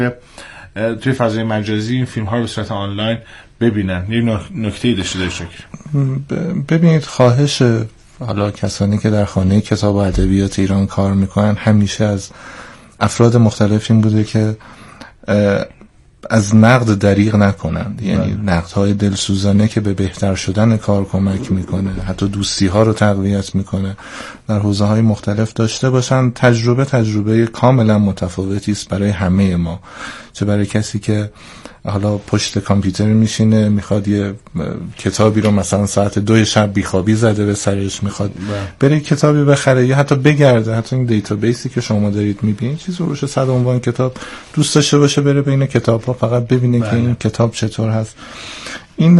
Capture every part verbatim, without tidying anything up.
توی فضای مجازی این فیلم ها رو به صورت آنلاین ببینن. یه نکته‌ای داشته داشته ببینید، خواهش حالا کسانی که در خانه کتاب و ادبیات ایران کار میکنن همیشه از افراد مختلف این بوده که از نقد دریغ نکنند، یعنی نقدهای دلسوزانه که به بهتر شدن کار کمک میکنه، حتی دوستی ها رو تقویت میکنه، در حوزه های مختلف داشته باشن. تجربه تجربه کاملا متفاوتی است برای همه ما، چه برای کسی که حالا پشت کامپیوتر میشینه میخواد یه کتابی رو مثلا ساعت دو شب بیخوابی زده به سرش میخواد بره کتابی بخره یا حتی بگرده، حتی این دیتابیسی که شما دارید میبینید چیزی روش صد عنوان کتاب دوست داشته باشه بره بین کتاب ها فقط ببینه بله. که این کتاب چطور هست. این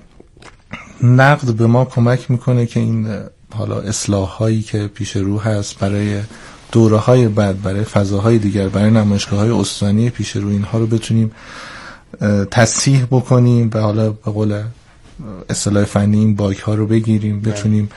نقد به ما کمک میکنه که این حالا اصلاح هایی که پیش رو هست برای دوره های بعد، برای فضاهای دیگر، برای نمایشگاه های استانی پیش رو، اینها رو بتونیم تصحیح بکنیم و حالا به قول اصطلاح فنی این باگ ها رو بگیریم، بتونیم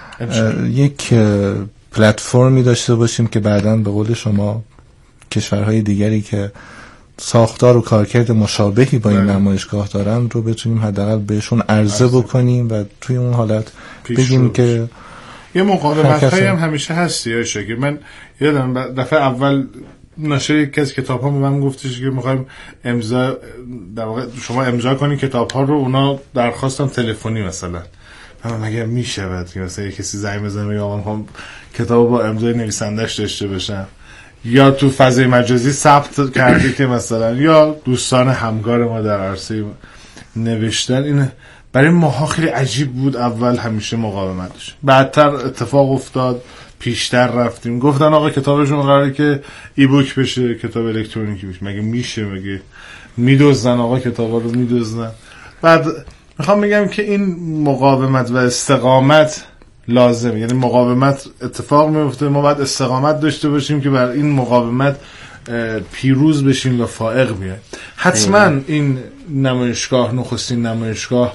یک پلتفرمی داشته باشیم که بعداً به قول شما کشورهای دیگری که ساختار و کارکرد مشابهی با این نمایشگاه دارن رو بتونیم حداقل بهشون عرضه بکنیم و توی اون حالت بگیم که یه مقاومت‌هایی هم همیشه هست. یا شاگه من یادم دفعه اول ناشر یکی از کتاب ها به من گفتش که میخوایم امضا در واقع شما امضا کنی کتاب ها رو، اونا درخواستم تلفنی مثلا. من مگه میشه که مثلا یه کسی زنگ بزنه یا من میخوام کتاب با امضای نویسنده‌اش داشته باشم، یا تو فضای مجازی ثبت کرده که مثلا یا دوستان همکار ما در عرصه نوشتن. این برای ماها خیلی عجیب بود اول، همیشه مقاومت داشت. بعدتر اتفاق افتاد، پیشتر رفتیم، گفتن آقا کتابشون قراره که ای بوک بشه، کتاب الکترونیکی بشه. مگه میشه؟ مگه میدزدن آقا کتابا رو میدزدن. بعد میخوام بگم که این مقاومت و استقامت لازمه، یعنی مقاومت اتفاق میفته، ما باید استقامت داشته باشیم که بر این مقاومت پیروز بشیم و فائق بیایم. حتما این نمایشگاه نخستین نمایشگاه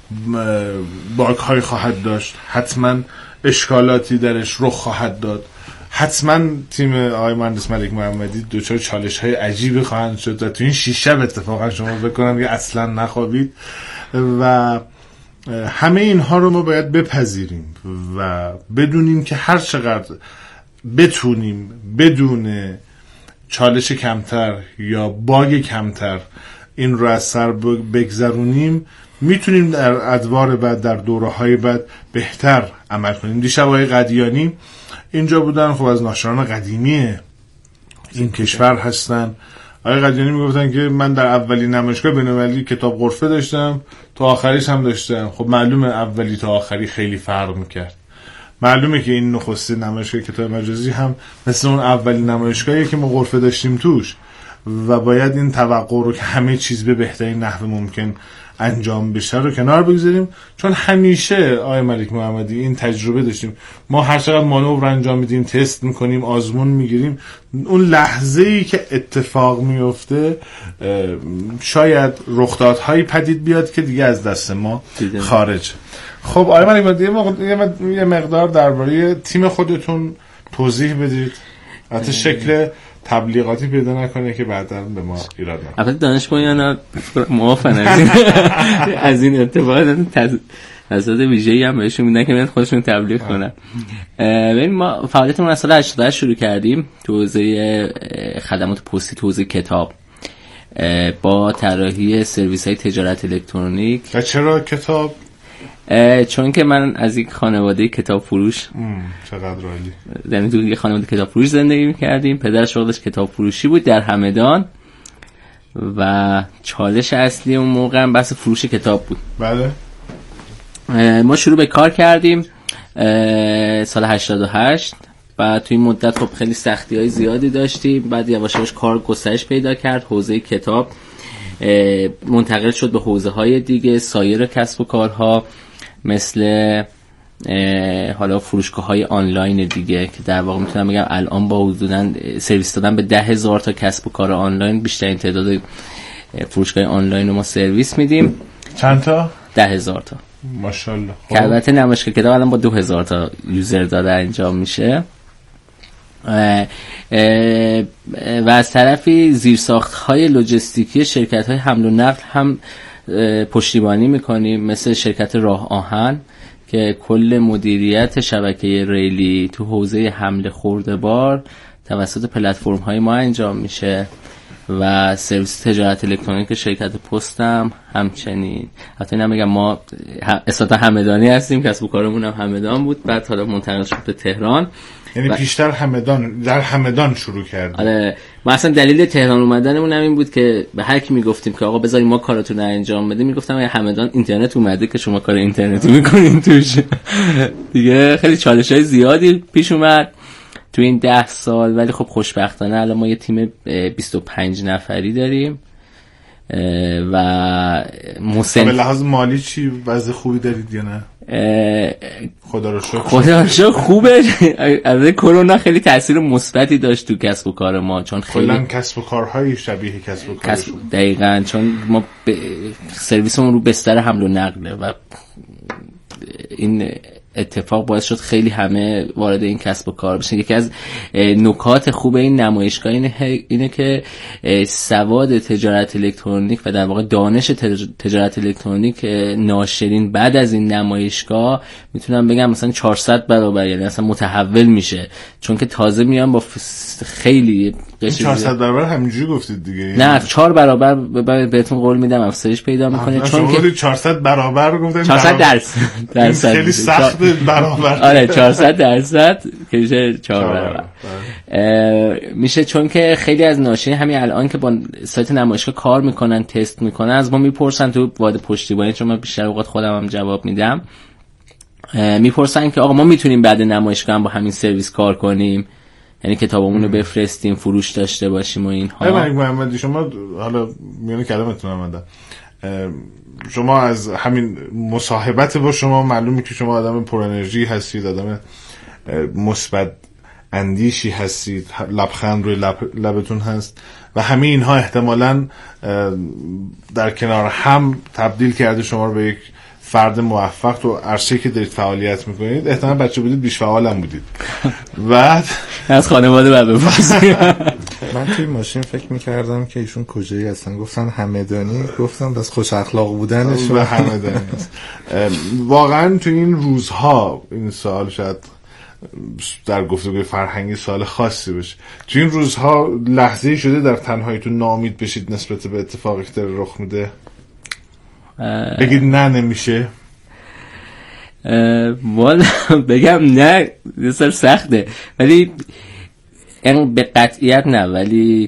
باگ های خواهد داشت، حتما اشکالاتی درش رخ خواهد داد، حتما تیم آقای مهندس ملک محمدی دوچار چالش های عجیبی خواهند شد و تو این شش شب اتفاقا شما بکنم که اصلا نخوابید و همه اینها رو ما باید بپذیریم و بدونیم که هر چقدر بتونیم بدون چالش کمتر یا باگ کمتر این رو از سر بگذرونیم، میتونیم در ادوار بعد، در دوره های بعد بهتر عمل کنیم. دیشب آقای قدیانی اینجا بودن، خب از ناشران قدیمی این کشور هستن. آقای قدیانی میگفتن که من در اولین نمایشگاه بین‌المللی کتاب غرفه داشتم، تا آخریش هم داشتم. خب معلومه اولی تا آخری خیلی فرق میکرد. معلومه که این نخستین نمایشگاه کتاب مجازی هم مثل اون اولین نمایشگاهی که ما غرفه داشتیم توش و باید این توقع رو که همه چیز به بهترین نحو ممکن انجام بشه رو کنار بگذاریم، چون همیشه آقای ملک محمدی این تجربه داشتیم. ما هر چقدر مانور انجام میدیم، تست میکنیم، آزمون میگیریم، اون لحظه‌ای که اتفاق میفته شاید رخدادهایی پدید بیاد که دیگه از دست ما خارج. خب آقای ملک محمدی یه مقدار درباره تیم خودتون توضیح بدید، البته شکل تبلیغاتی پیدا نکنه که بعدا به ما ایراد نکنه. البته دانشجویان موافقن از این از این اتفاقات تصادف ویژه‌ای هم بهشون میدن که میاد خودشون تبلیغ کنن. ببین ما فعالیتمون از سال هشتاد و هشت شروع کردیم تو حوزه خدمات پستی، تو حوزه کتاب، با طراحی سرویس‌های تجارت الکترونیک. و چرا کتاب؟ چون که من از یک خانواده کتاب فروش، چقدر عالی، یعنی تو یک خانواده کتاب فروش زندگی می‌کردیم. پدر شغلش کتاب فروشی بود در همدان و چالش اصلی اون موقع هم بحث فروش کتاب بود. بله. ما شروع به کار کردیم سال هشتاد و هشت و توی این مدت خب خیلی سختی‌های زیادی داشتیم. بعد یواش یواش کار گسترش پیدا کرد، حوزه کتاب منتقل شد به حوزه‌های دیگه، سایر کسب و کارها مثل حالا فروشگاه‌های آنلاین دیگه که در واقع میتونم بگم الان با حدوداً سرویس دادن به ده هزار تا کسب و کار آنلاین، بیشترین تعداد فروشگاه آنلاین رو ما سرویس میدیم. چند تا؟ ده هزار تا ماشاءالله. که البته نمایشگاه کتاب الان با دو هزار تا یوزر داره انجام میشه. و از طرفی زیرساخت‌های لوجستیکی شرکت‌های حمل و نقل هم پشتیبانی می‌کنیم، مثل شرکت راه آهن که کل مدیریت شبکه ریلی تو حوزه حمل خورده‌بار توسط پلتفرم‌های ما انجام میشه و سرویس تجارت الکترونیک شرکت پست هم همچنین. حتی نمیگم ما اساسا همدانی هستیم، کسب و کارمون هم همدان بود، بعد حالا منتقل شد به تهران. یعنی و... پیشتر همدان در همدان شروع کردیم. آره ما اصلا دلیل تهران اومدنمون هم این بود که به هر کی میگفتیم که آقا بذارید ما کاراتون رو انجام بدیم، میگفتم آقا همدان اینترنت اومده که شما کار اینترنتی میکنین توش. دیگه خیلی چالش‌های زیادی پیش اومد تو این ده سال، ولی خب خوشبختانه الان ما یه تیم بیست و پنج نفری داریم و مسن به لحاظ مالی چی وضع خوبی دارید یا نه؟ خدا رو شکر خدا رو شکر خوبه. از کرونا خیلی تاثیر مثبتی داشت تو کسب و کار ما، چون خیلی کلا کسب و کارهای شبیه کسب و کار کسب... دقیقاً چون ما ب... سرویسمون رو بستر حمل و نقله و این اتفاق باعث شد خیلی همه وارد این کسب و کار بشن. یکی از نکات خوب این نمایشگاه اینه, اینه که سواد تجارت الکترونیک و در واقع دانش تجارت الکترونیک ناشرین بعد از این نمایشگاه میتونم بگم مثلا چهارصد برابر، یعنی اصلا متحول میشه، چون که تازه میان با خیلی چهارصد برابر همینجوری گفتید دیگه، نه چهار برابر بهتون قول میدم افزایش پیدا میکنه، چون که چهارصد برابر گفتن چهارصد درصد درصد خیلی سخت برابر. آره چهارصد درصد که میشه چهار برابر میشه، چون که خیلی از ناشرین همین الان که با سایت نمایشگاه کار میکنن تست میکنن از ما میپرسن تو واد پشتیبانی، چون من بیشتر اوقات خودم هم جواب میدم، میپرسن که آقا ما میتونیم بعد نمایشگاه هم با همین سرویس کار کنیم، یعنی کتابمون رو بفرستیم فروش داشته باشیم و اینها. آقای ملک محمدی شما حالا میونه کلامتون اومدم، شما از همین مصاحبت با شما معلومه که شما آدم پر انرژی هستید، آدم مثبت اندیشی هستید، لبخند روی لب، لبتون هست و همه اینها احتمالاً در کنار هم تبدیل کرده شما رو به یک فرد موفق تو عرصه‌ای که دارید فعالیت میکنید. احتمال بچه بودید بیش فعال هم بودید. بعد از خانواده بعد بپرسید. من توی ماشین فکر میکردم که ایشون کجایی هستن، گفتن همدانی، گفتم بس خوش اخلاق بودنشون و همدانی هست. واقعا تو این روزها این سوال شاید در گفتگوی فرهنگی سوال خاصی بشه، تو این روزها لحظه‌ای شده در تنهاییتون ناامید بشید نسبت به اتفاقی که داره رخ میده؟ بگید نه نمیشه؟ والا بگم نه یه سر سخته، ولی این به قطعیت نه، ولی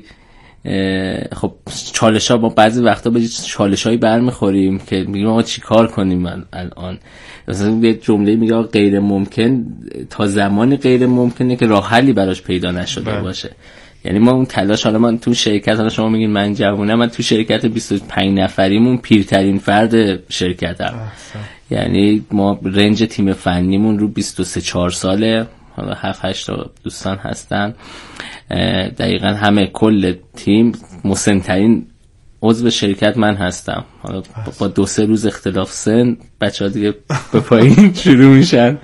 خب چالش ها با بعضی وقتا به چالش هایی برمیخوریم که میگیم آقا چی کار کنیم من الان، مثلا یه جمله میگه غیر ممکن تا زمانی غیر ممکنه که راه حلی براش پیدا نشده بله. باشه. یعنی ما اون تلاش، حالا من تو شرکت، حالا شما میگین من جوونه، من تو شرکت بیست و پنج نفریمون پیرترین فرد شرکتم، یعنی ما رنج تیم فنیمون رو بیست و سه چهار ساله، حالا هفت هشت تا دوستان هستن، دقیقاً همه کل تیم مسن‌ترین عضو شرکت من هستم، حالا با دو سه روز اختلاف سن بچه‌ها دیگه به پایین شروع میشن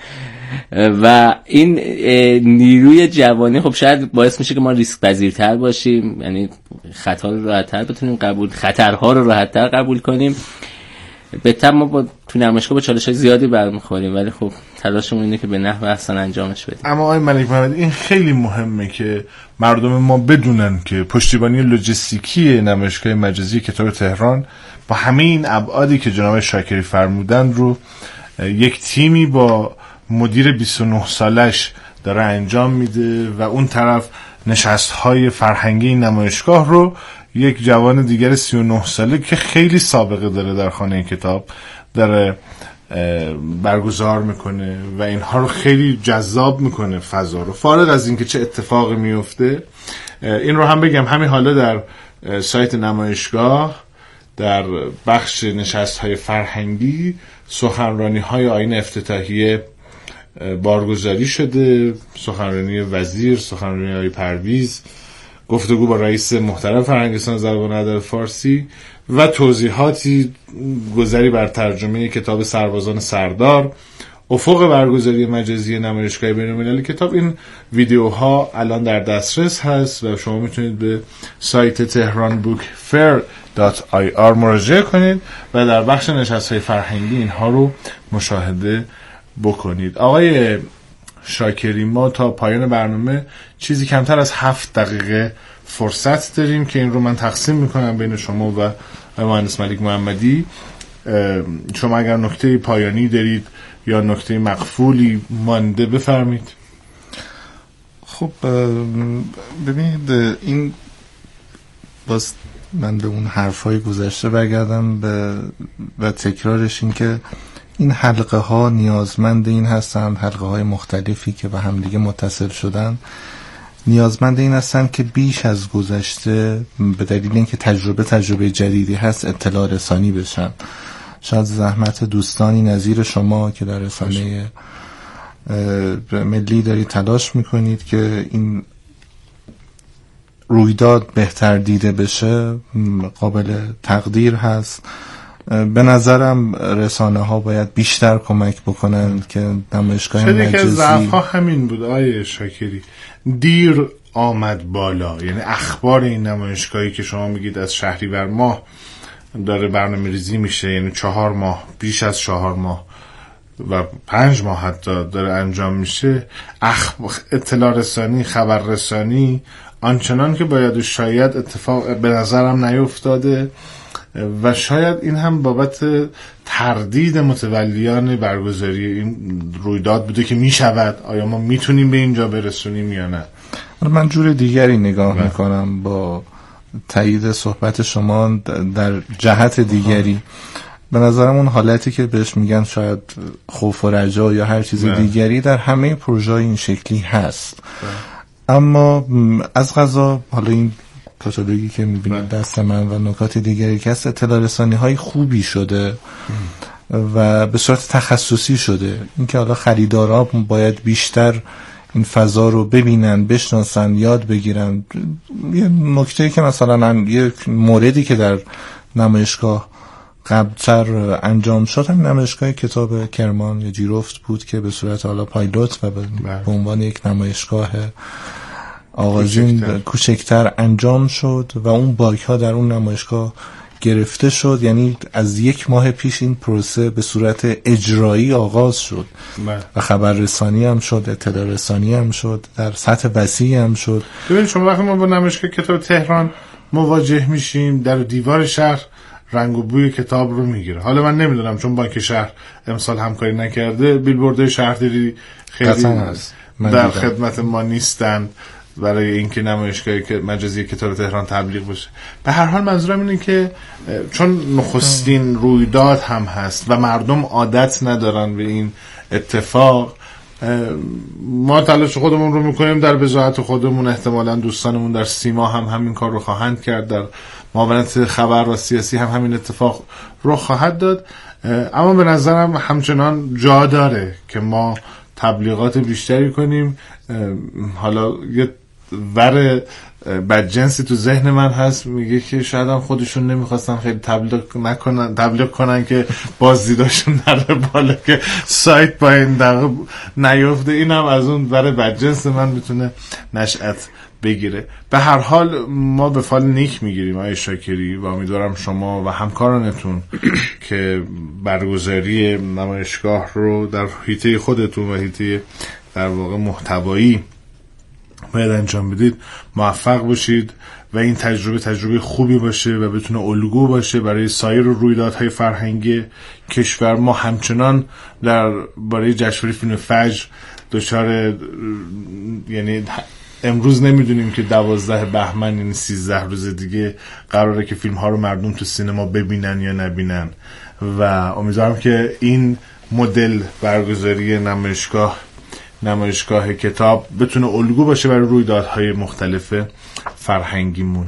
و این نیروی جوانی خب شاید باعث میشه که ما ریسک پذیرتر باشیم، یعنی خطا رو راحت‌تر بتونیم قبول، خطرها رو راحت‌تر قبول کنیم. بهتر ما با تو نمایشگاه با چالش‌های زیادی برمیخوریم، ولی خب تلاشمون اینه که به نحو احسن انجامش بدیم. اما آقای ملک محمدی این خیلی مهمه که مردم ما بدونن که پشتیبانی لوجستیکی نمایشگاه مجازی کتاب تهران با همه این ابعادی که جناب شاکری فرمودن رو یک تیمی با مدیر بیست و نه سالش داره انجام میده و اون طرف نشست‌های فرهنگی نمایشگاه رو یک جوان دیگر سی و نه ساله که خیلی سابقه داره در خانه کتاب داره برگزار میکنه و اینها رو خیلی جذاب میکنه فضا رو، فارغ از اینکه چه اتفاقی میفته. این رو هم بگم همین حالا در سایت نمایشگاه در بخش نشست‌های فرهنگی سخنرانی‌های آیین افتتاحیه بارگذاری شده، سخنرانی وزیر، سخنرانی آقای پرویز، گفتگو با رئیس محترم فرهنگستان زبان ادب فارسی و توضیحاتی گذری بر ترجمه کتاب سربازان سردار، افق برگزاری مجازی نمایشگاه بین‌المللی کتاب این ویدیوها الان در دسترس هست و شما میتونید به سایت تهران بوک فیر دات آی آر مراجعه کنید و در بخش نشست‌های فرهنگی اینها رو مشاهده بکنید. آقای شاکری، ما تا پایان برنامه چیزی کمتر از هفت دقیقه فرصت داریم که این رو من تقسیم میکنم بین شما و مهندس ملیک محمدی. شما اگر نکته پایانی دارید یا نکته مقفولی مانده بفرمید. خب ببینید، این باز من به اون حرفای گذشته برگردم به و تکرارش این که این حلقه ها نیازمند این هستند، حلقه های مختلفی که به هم دیگه متصل شدن نیازمند این هستند که بیش از گذشته به دلیل اینکه تجربه تجربه جدیدی هست اطلاع رسانی بشن. شاید زحمت دوستانی نظیر شما که در رسانه ملی دارید تلاش میکنید که این رویداد بهتر دیده بشه، قابل تقدیر هست. به نظرم رسانه ها باید بیشتر کمک بکنند که نمایشگاه مجازی، شاید یک از ضعف ها همین بود آیه شاکری، دیر آمد بالا. یعنی اخبار این نمایشگاهی که شما میگید از شهریور ماه داره برنامه ریزی میشه، یعنی چهار ماه، بیش از چهار ماه و پنج ماه حتی داره انجام میشه، اخبار اطلاع رسانی، خبر رسانی آنچنان که باید شاید اتفاق به نظرم نیفتاده و شاید این هم بابت تردید متولیان برگزاری این رویداد بوده که میشود، آیا ما میتونیم به اینجا برسونیم یا نه. من جور دیگری نگاه بله. میکنم با تایید صحبت شما در جهت دیگری. به نظرم اون حالتی که بهش میگن شاید خوف و رجا یا هر چیز بله. دیگری در همه پروژه این شکلی هست بله. اما از قضا حالا این کاتالوگی که میبینید دست من و نکات دیگری که هست اطلاع رسانی های خوبی شده و به صورت تخصصی شده. اینکه حالا خریدارا باید بیشتر این فضا رو ببینن، بشناسن، یاد بگیرن. یه نکته که مثلا یک موردی که در نمایشگاه قبلتر انجام شد هم نمایشگاه کتاب کرمان یا جیرفت بود که به صورت حالا پایلوت و به عنوان یک نمایشگاه آغازین کوچکتر انجام شد و اون باگ ها در اون نمایشگاه گرفته شد. یعنی از یک ماه پیش این پروسه به صورت اجرایی آغاز شد بله. و خبررسانی هم شد، اطلاع رسانی هم شد، در سطح وسیعی هم شد. ببینید شما وقتی ما با نمایشگاه کتاب تهران مواجه میشیم، در دیوار شهر رنگ و بوی کتاب رو میگیره. حالا من نمیدونم چون بانک شهر امسال همکاری نکرده، بیلبوردهای شهرداری خیلی در خدمت ما نیستن برای اینکه نمایشگاه مجازی کتاب تهران تبلیغ بشه. به هر حال منظورم اینه که چون نخستین رویداد هم هست و مردم عادت ندارن به این اتفاق، ما تلاش خودمون رو میکنیم در بضاعت خودمون. احتمالاً دوستانمون در سیما هم همین کار رو خواهند کرد، در معاونت خبر و سیاسی هم همین اتفاق رو خواهد داد. اما به نظرم همچنان جا داره که ما تبلیغات بیشتری کنیم. حالا یه ور بدجنسی تو ذهن من هست میگه که شاید هم خودشون نمیخواستن خیلی تبلیغ نکنن، تبلیغ کنن که بازدیداشون نره بالا که سایت با این دقیقه نیفته. این هم از اون ور بدجنس من میتونه نشأت بگیره. به هر حال ما به فال نیک میگیریم آقای شاکری و امیدوارم شما و همکارانتون که برگزاری نمایشگاه رو در حیطه خودتون و حیطه در واقع محتوایی باید انجام بدید موفق باشید و این تجربه تجربه خوبی باشه و بتونه الگو باشه برای سایر رویدادهای فرهنگی کشور. ما همچنان در برای جشنواره فیلم فجر دچار، یعنی امروز نمیدونیم که دوازده بهمن یعنی سیزده روز دیگه قراره که فیلم ها رو مردم تو سینما ببینن یا نبینن و امیدوارم که این مدل برگزاری نمایشگاه نمایشگاه کتاب بتونه الگو باشه برای رویدادهای مختلف فرهنگیمون.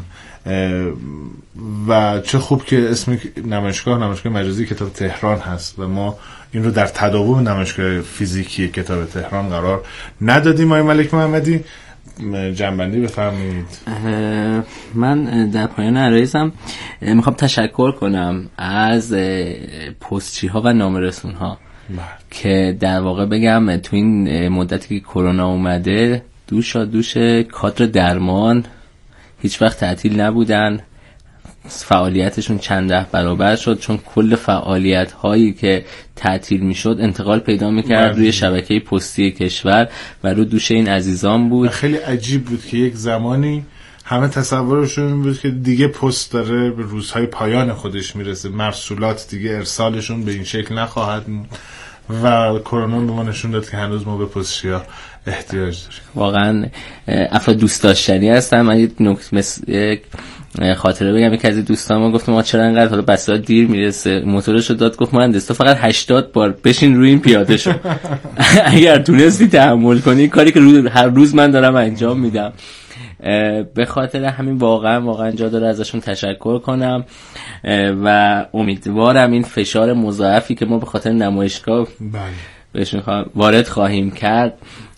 و چه خوب که اسم نمایشگاه نمایشگاه مجازی کتاب تهران هست و ما این رو در تداوم نمایشگاه فیزیکی کتاب تهران قرار ندادیم. آقای ملیک محمدی جنبندی بفرمایید. من در پایان عرایزم میخوام تشکر کنم از پستچی ها و نامه‌رسون ها که در واقع بگم تو این مدتی که کرونا اومده دوشا دوش کادر درمان هیچ وقت تعطیل نبودن، فعالیتشون چند ده برابر شد، چون کل فعالیت هایی که تعطیل میشد انتقال پیدا میکرد روی شبکه پستی کشور و رو دوش این عزیزان بود. خیلی عجیب بود که یک زمانی همه تصورشون این بود که دیگه پست داره به روزهای پایان خودش میرسه، مرسولات دیگه ارسالشون به این شکل نخواهد و کرونا به ما نشون داد که هنوز ما به پستچیا احتیاج داریم. واقعا افراد دوست داشتنی هستن. من یک نکته خاطره بگم، یک از دوستان ما گفت ما چرا انقدر حالا بساط دیر میرسه، موتورشو داد گفت مهندس تو فقط هشتاد بار بشین روی این پیاده شو اگر تونستی تحمل کنی، کاری که هر روز من دارم انجام میدم. به خاطر همین واقعا واقعا جا داره ازشون تشکر کنم و امیدوارم این فشار مضاعفی که ما به خاطر نمایشگاه بهشون وارد خواهیم کرد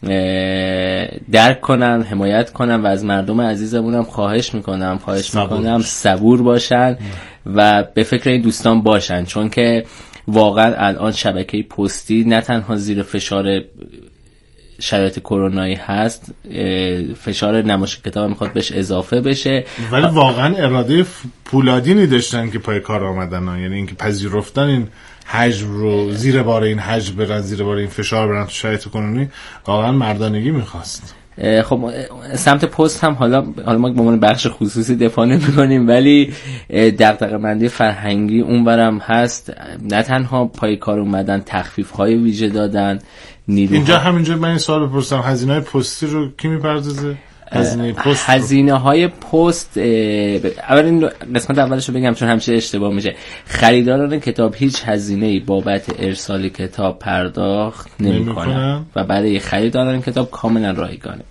درک کنن، حمایت کنن و از مردم عزیزمونم خواهش میکنم خواهش صبور. میکنم صبور باشن و به فکر این دوستان باشن، چون که واقعا الان شبکه پستی نه تنها زیر فشار شرایط کرونایی هست، فشار نمایش کتاب میخواد بهش اضافه بشه، ولی واقعا اراده پولادینی داشتن که پای کار آمدن ها. یعنی اینکه پذیرفتن این حجم رو، زیر بار این حجم برن، زیر بار این فشار برن تو شرایط کنونی، واقعا مردانگی میخواست. خب سمت پست هم حالا حالا ما به عنوان بخش خصوصی دفاع نمی‌کنیم، ولی دغدغه‌مندی فرهنگی اونورم هست. نه تنها پای کار اومدن، تخفیف‌های ویژه دادن. نیروها. اینجا همینجا من این سوال بپرسم، هزینه‌های پستی رو کی می‌پردازه؟ هزینه پست، هزینه های پست، اول این قسمت اولش رو بگم چون همیشه اشتباه میشه. خریداران کتاب هیچ هزینه‌ای بابت ارسال کتاب پرداخت نمی‌کنن و برای خریداران کتاب کاملا رایگانه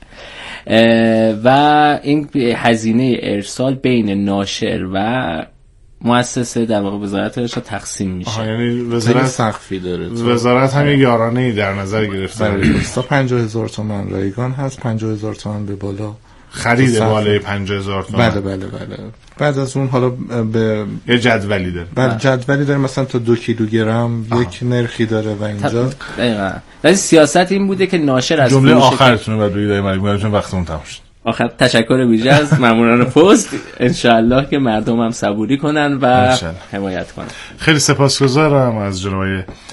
و این هزینه ارسال بین ناشر و مؤسسه در واقع وزارت ارشاد تقسیم میشه. یعنی وزارت سقفی داره، وزارت هم یارانه‌ای در نظر گرفته. تا پنجاه هزار تومان رایگان هست، پنجاه هزار تومان به بالا خرید بالای پنجاه هزار تومان. بله بله بله. بعد از اون حالا به یه جدولی داره. بله جدولی داره، مثلا تا دو کیلوگرم یک نرخی داره و اینجا دقیقاً. ولی سیاست این بوده که ناشر از جمله آخرتون رو روی دایره ملی چون وقتمون تموم شد. آخر تشکر ویژه از ماموران پست، انشالله که مردم هم صبوری کنن و حمایت کنن. خیلی سپاسگزارم از جناب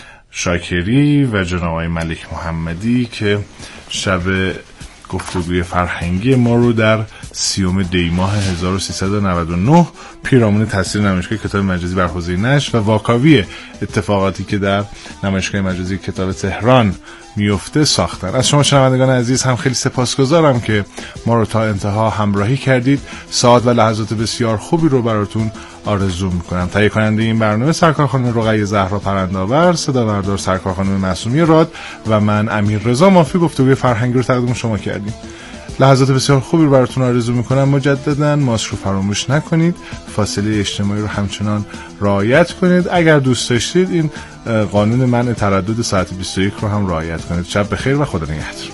شاکری و جناب ملک محمدی که شب گفتگوی فرهنگی ما رو در سیوم دی ماه هزار و سیصد و نود و نه پیرامون تاثیر نمایشگاه کتاب مجازی بر حوزه نشر و واکاوی اتفاقاتی که در نمایشگاه مجازی کتاب تهران میفته ساختن. از شما شنوندگان عزیز هم خیلی سپاسگزارم که ما رو تا انتها همراهی کردید. ساعت و لحظات بسیار خوبی رو براتون آرزو میکنم. تهیه کننده این برنامه سرکار خانم رقیه زهرا پرندآور، صدا بردار سرکار خانم معصومی راد و من امیر رضا مافی گفتگوی فرهنگی رو تقدیم شما کردیم. لحظات بسیار خوبی رو براتون آرزو میکنم. مجددا ماسک رو فراموش نکنید، فاصله اجتماعی رو همچنان رعایت کنید. اگر دوست داشتید این قانون منع تردد ساعت بیست و یک رو هم رعایت کنید. شب بخیر و خدا نگهدار.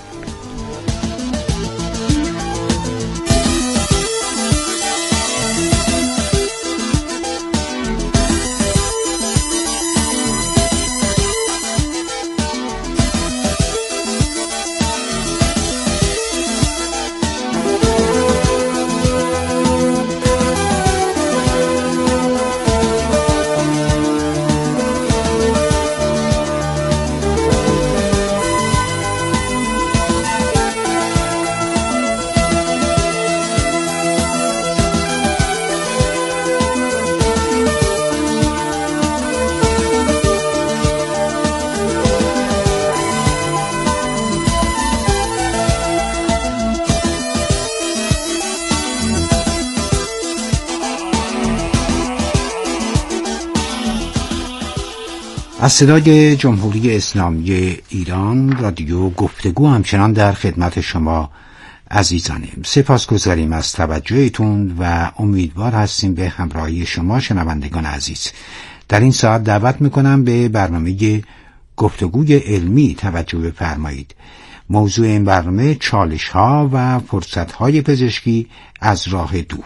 از صدای جمهوری اسلامی ایران رادیو گفتگو همچنان در خدمت شما عزیزانیم. سپاسگزاریم از توجهتون و امیدوار هستیم به همراهی شما شنوندگان عزیز. در این ساعت دعوت میکنم به برنامه گفتگوی علمی توجه بفرمایید. موضوع این برنامه چالش ها و فرصت های پزشکی از راه دور.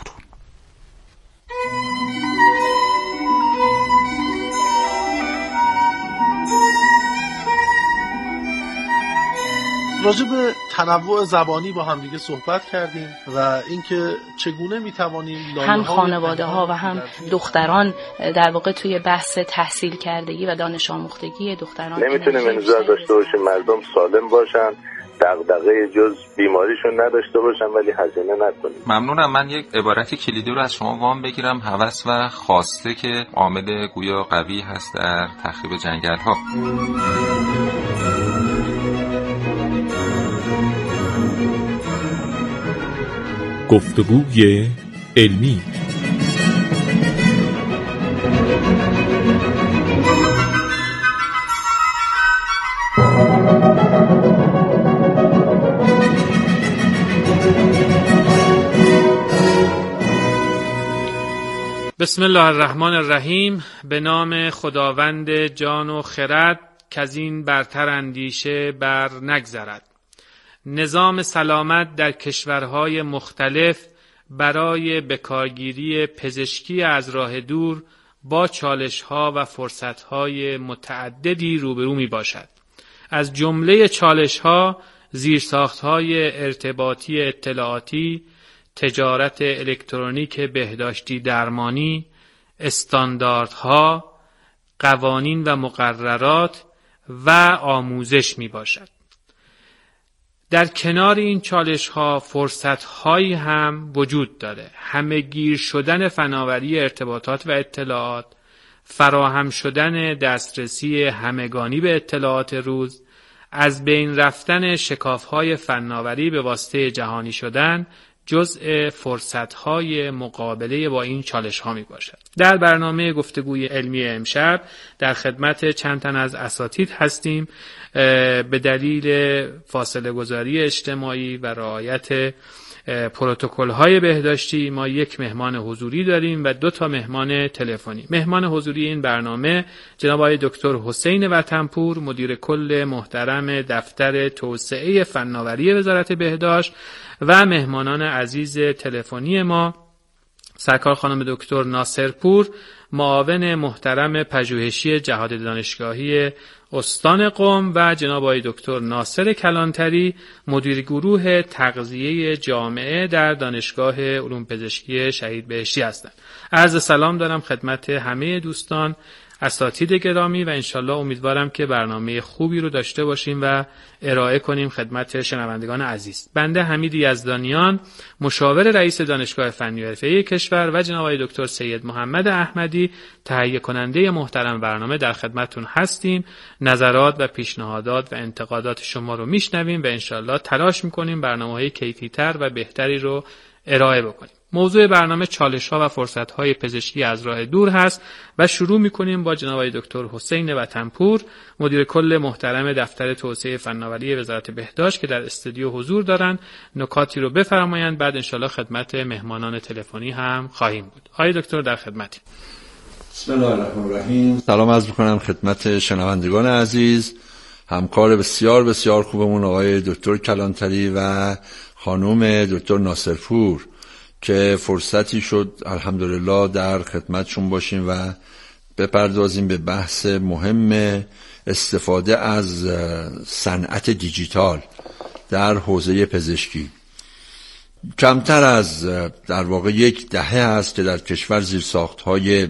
راجع به تنوع زبانی با همدیگه صحبت کردیم و اینکه چگونه میتوانیم هم خانواده ها و هم دختران در واقع توی بحث تحصیل کردگی و دانش آموختگی دختران نمیتونیم انتظار داشته باشیم مردم سالم باشن، دغدغه جز بیماریشون نداشته باشن ولی هزینه نکنیم. ممنونم. من یک عبارت کلیدی رو از شما وام بگیرم. هوس و خواسته که عامل گویا قوی هست در تخریب جنگل ها. گفتگوی علمی. بسم الله الرحمن الرحیم. به نام خداوند جان و خرد که از این برتر اندیشه بر نگذرد. نظام سلامت در کشورهای مختلف برای بکارگیری پزشکی از راه دور با چالش‌ها و فرصت‌های متعددی روبرو می‌باشد. از جمله چالش‌ها زیرساخت‌های ارتباطی اطلاعاتی، تجارت الکترونیک بهداشتی درمانی، استانداردها، قوانین و مقررات و آموزش می‌باشد. در کنار این چالش‌ها فرصت‌هایی هم وجود داره. همه‌گیر شدن فناوری ارتباطات و اطلاعات، فراهم شدن دسترسی همگانی به اطلاعات روز، از بین رفتن شکاف‌های فناوری به واسطه جهانی شدن جزء فرصت‌های مقابله با این چالش‌ها میباشد. در برنامه گفتگوی علمی امشب در خدمت چند تن از اساتید هستیم. به دلیل فاصله گذاری اجتماعی و رعایت پروتکل‌های بهداشتی ما یک مهمان حضوری داریم و دو تا مهمان تلفنی. مهمان حضوری این برنامه جناب آقای دکتر حسین وطنپور، مدیر کل محترم دفتر توسعه فناوری وزارت بهداشت، و مهمانان عزیز تلفنی ما سرکار خانم دکتر ناصرپور، معاون محترم پژوهشی جهاد دانشگاهی استان قم، و جناب آقای دکتر ناصر کلانتری، مدیر گروه تغذیه جامعه در دانشگاه علوم پزشکی شهید بهشتی هستند. عرض سلام دارم خدمت همه دوستان اساتید گرامی و انشالله امیدوارم که برنامه خوبی رو داشته باشیم و ارائه کنیم خدمت شنوندگان عزیز. بنده حمید یزدانیان، مشاور رئیس دانشگاه فنی و حرفه‌ای کشور، و جناب آقای دکتر سید محمد احمدی، تهیه کننده محترم برنامه، در خدمتتون هستیم. نظرات و پیشنهادات و انتقادات شما رو میشنویم و انشالله تلاش میکنیم برنامه‌های کیفی‌تر و بهتری رو ارائه بکنیم. موضوع برنامه چالش‌ها و فرصت‌های پزشکی از راه دور هست و شروع می‌کنیم با جناب آقای دکتر حسین وطنپور، مدیر کل محترم دفتر توسعه فناوری وزارت بهداشت که در استودیو حضور دارن، نکاتی رو بفرمایند، بعد انشالله خدمت مهمانان تلفنی هم خواهیم بود. آقای دکتر در خدمتیم. بسم الله الرحمن الرحیم. سلام عرض می‌کنم خدمت شنوندگان عزیز. همکار بسیار بسیار خوبمون آقای دکتر کلانتری و خانم دکتر ناصرپور که فرصتی شد الحمدلله در خدمتشون باشیم و بپردازیم به بحث مهم استفاده از صنعت دیجیتال در حوزه پزشکی. کمتر از در واقع یک دهه است که در کشور زیرساخت‌های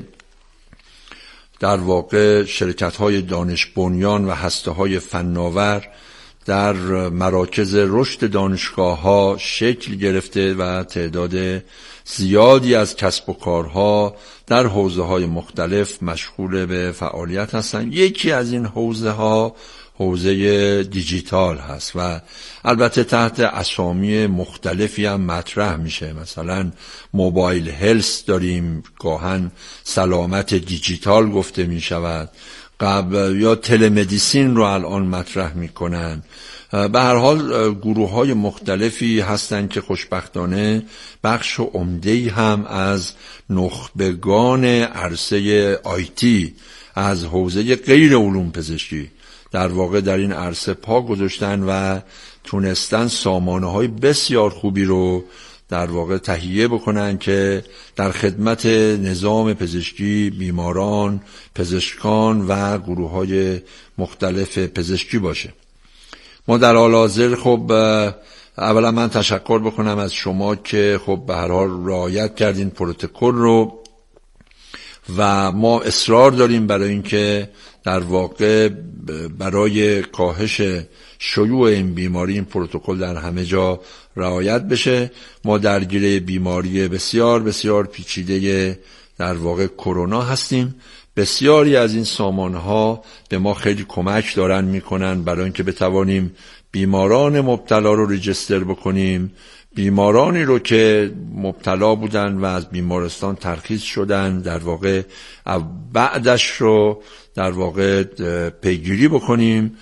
در واقع شرکت‌های دانش بنیان و هسته‌های فناور در مراکز رشد دانشگاه‌ها شکل گرفته و تعداد زیادی از کسب و کارها در حوزه‌های مختلف مشغول به فعالیت هستند. یکی از این حوزه‌ها حوزه دیجیتال هست و البته تحت اسامی مختلفی هم مطرح میشه. مثلا موبایل هلس داریم، گاهن سلامت دیجیتال گفته میشود، قبل یا تلمدیسین رو الان مطرح میکنن. به هر حال گروه های مختلفی هستند که خوشبختانه بخش عمده‌ای هم از نخبگان عرصه آیتی از حوزه غیر علوم پزشکی در واقع در این عرصه پا گذاشتن و تونستن سامانه های بسیار خوبی رو در واقع تهیه بکنن که در خدمت نظام پزشکی، بیماران، پزشکان و گروه های مختلف پزشکی باشه. ما در حال حاضر خب اولا من تشکر بکنم از شما که خب به هر حال رعایت کردین پروتکل رو و ما اصرار داریم برای اینکه در واقع برای کاهش شیوع این بیماری این پروتکل در همه جا رعایت بشه. ما درگیر بیماری بسیار بسیار پیچیده در واقع کرونا هستیم. بسیاری از این سامانها به ما خیلی کمک دارن میکنن برای اینکه بتوانیم بیماران مبتلا رو رجیستر بکنیم، بیمارانی رو که مبتلا بودن و از بیمارستان ترخیص شدن در واقع بعدش رو در واقع پیگیری بکنیم.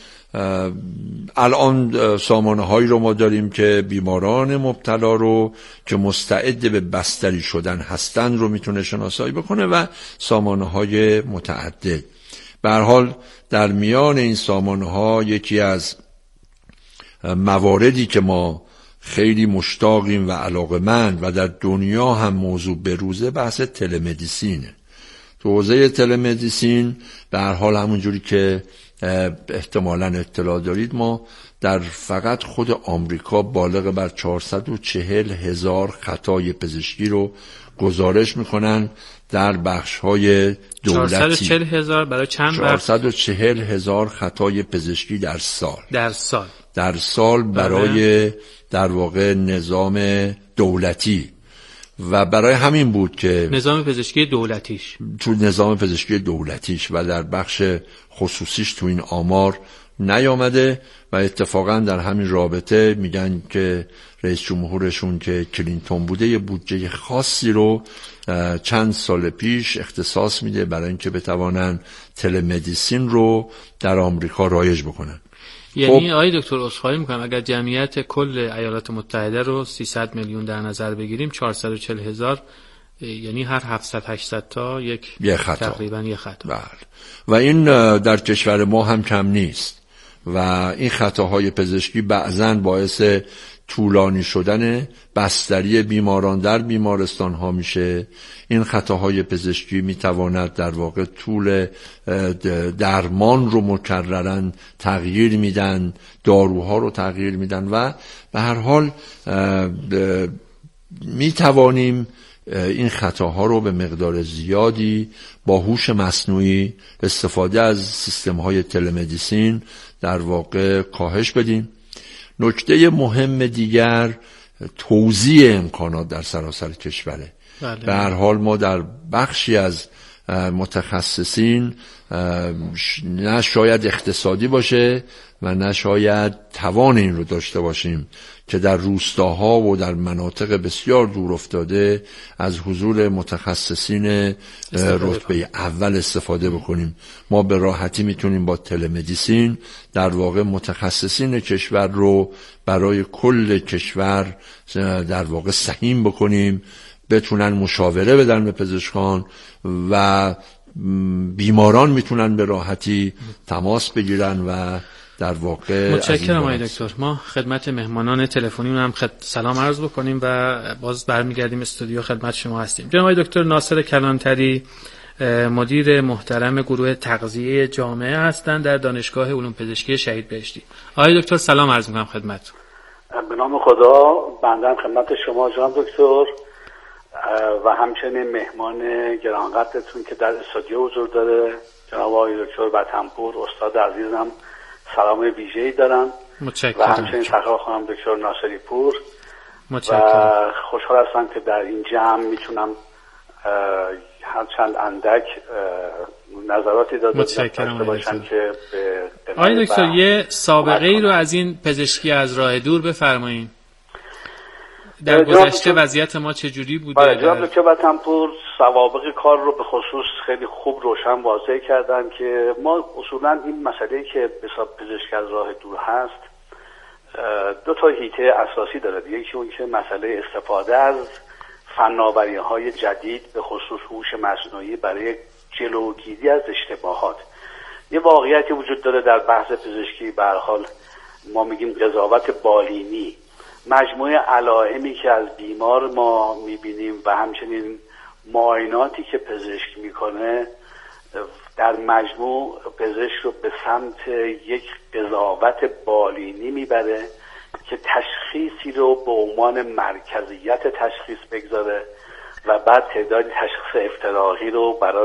الان سامانه هایی رو ما داریم که بیماران مبتلا رو که مستعد به بستری شدن هستن رو میتونه شناسایی بکنه و سامانه های متعدد. به هر حال در میان این سامانه ها یکی از مواردی که ما خیلی مشتاقیم و علاقه‌مند و در دنیا هم موضوع بروزه بحث تلمدیسینه. تو حوزه تلمدیسین به هر حال همونجوری که احتمالاً اطلاع دارید ما در فقط خود آمریکا بالغ بر چهارصد و چهل هزار خطای پزشکی رو گزارش میکنن در بخش‌های دولتی. چهارصد و چهل هزار برای چند بخش؟ چهارصد و چهل هزار خطای پزشکی در سال. در سال. در سال برای در واقع نظام دولتی و برای همین بود که نظام پزشکی دولتیش تو نظام پزشکی دولتیش و در بخش خصوصیش تو این آمار نیامده و اتفاقا در همین رابطه میگن که رئیس جمهورشون که کلینتون بوده یه بودجه خاصی رو چند سال پیش اختصاص میده برای اینکه بتوانن تلمدیسین رو در آمریکا رایج بکنن. یعنی آقای دکتر عذرخواهی میکنم اگر جمعیت کل ایالات متحده رو سیصد میلیون در نظر بگیریم چهارصد و چهل هزار یعنی هر هفتصد هشتصد تا یک یه خطا. تقریبا یک خطا. بله. و این در کشور ما هم کم نیست و این خطاهای پزشکی بعضاً باعث طولانی شدن بستری بیماران در بیمارستان ها میشه. این خطاهای پزشکی میتواند در واقع طول درمان رو مکررن تغییر میدن، داروها رو تغییر میدن و به هر حال میتوانیم این خطاها رو به مقدار زیادی با هوش مصنوعی استفاده از سیستم‌های تلمدیسین در واقع کاهش بدیم. نکته مهم دیگر توزیع امکانات در سراسر کشوره. بله. به هر حال ما در بخشی از متخصصین نه شاید اقتصادی باشه و نه شاید توان این رو داشته باشیم که در روستاها و در مناطق بسیار دور افتاده از حضور متخصصین رتبه اول استفاده بکنیم. ما به راحتی میتونیم با تلمدیسین در واقع متخصصین کشور رو برای کل کشور در واقع سهیم بکنیم، بتونن مشاوره بدن به پزشکان و بیماران میتونن به راحتی تماس بگیرن و در واقع متشکرم آقای دکتر. ما خدمت مهمانان تلفنی هم خد... سلام عرض بکنیم و باز برمیگردیم استودیو خدمت شما هستیم. جناب آقای دکتر ناصر کلانتری مدیر محترم گروه تغذیه جامعه هستند در دانشگاه علوم پزشکی شهید بهشتی. آقای دکتر سلام عرض میکنم خدمتتون. به نام خدا بنده خدمت شما جناب دکتر و همچنین مهمان گرانقدرتون که در استودیو حضور داره جناب آقای دکتر وطنپور استاد عزیزم سلام ویژه‌ای دارم. متشکرم. و همچنین تقریبا خانم دکتر ناصری پور. متشکرم. و خوشحال هستم که در این جمع میتونم هر چند اندک نظراتی داشته باشم که به آقای دکتر یه سابقه ای رو از این پزشکی از راه دور بفرمایید. در گذشته وضعیت ما چجوری بوده؟ بله جناب دکتر وطنپور سوابق کار رو به خصوص خیلی خوب روشن واضح کردن که ما اصولا این مسئله که به حساب پزشکی از راه دور هست دو تا حیطه اساسی داره. یکی اون که مسئله استفاده از فناوری‌های جدید به خصوص هوش مصنوعی برای جلوگیری از اشتباهات. یه واقعیتی وجود داره در بحث پزشکی به هر حال ما میگیم قضاوت بالینی، مجموعه علائمی که از بیمار ما میبینیم و همچنین معایناتی که پزشک میکنه در مجموع پزشک رو به سمت یک قضاوت بالینی میبره که تشخیصی رو به عنوان مرکزیت تشخیص بگذاره و بعد تعدادی تشخیص افتراقی رو برای